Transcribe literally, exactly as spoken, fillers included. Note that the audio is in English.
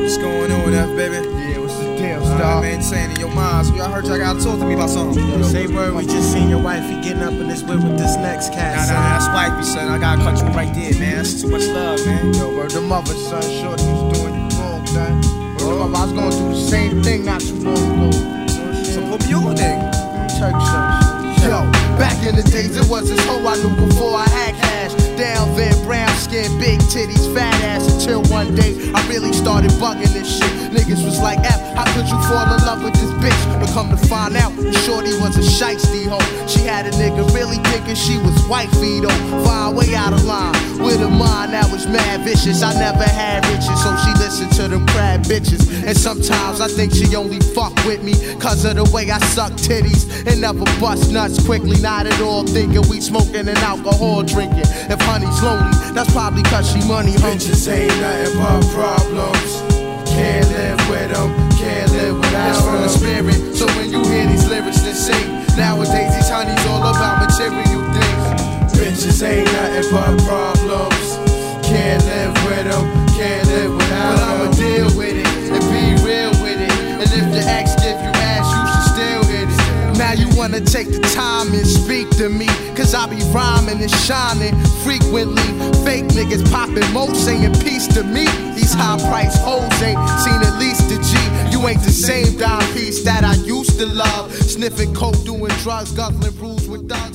What's going on, F, baby? Yeah, what's the deal, All Star? right, man, saying in your mind. So y'all heard y'all gotta talk to me about something. Yo, say word, we just seen your wifey getting up in this whip with this next cat. Nah, nah, nah, that's wifey, son. I gotta cut you right there, man. That's too much love, man. Yo, word the mother, son. Shorty was doing you wrong, son. Word the mother, I was going through the same thing not too long ago. So put me on, nigga. Turk, son. Yo, back in the days, it was this hoe I knew before I had cash. Down there, brown skin, big titties, fat ass. Until one day, I really started bugging this shit. Niggas was like, F, how could you fall in love with this bitch? But come to find out, shorty was a shiesty hoe. She had a nigga really thinking she was wifey though. Fine, way out of line. With a mind that was mad vicious. I never had riches, so she listened to them crab bitches. And sometimes I think she only fuck with me cause of the way I suck titties and never bust nuts quickly. Not at all thinking we smoking and alcohol drinking. If honey's lonely, that's probably cause she money hungry. Bitches ain't nothing but problems. Can't live with them, can't live without It's from the spirit, so when you hear these lyrics that sing, nowadays these honeys all about material things. Bitches ain't nothing but problems. Can't live with them, can't live without But I'ma them. deal with it and be real with it. And if the ex give you ass, you should still hit it. Now you wanna take the time and speak to me, cause I be rhyming and shining frequently. Fake niggas popping mo saying peace to me. These high price hoes ain't seen at least a G. You ain't the same dime piece that I used to love. Sniffing coke, doing drugs, guzzling brews with thugs.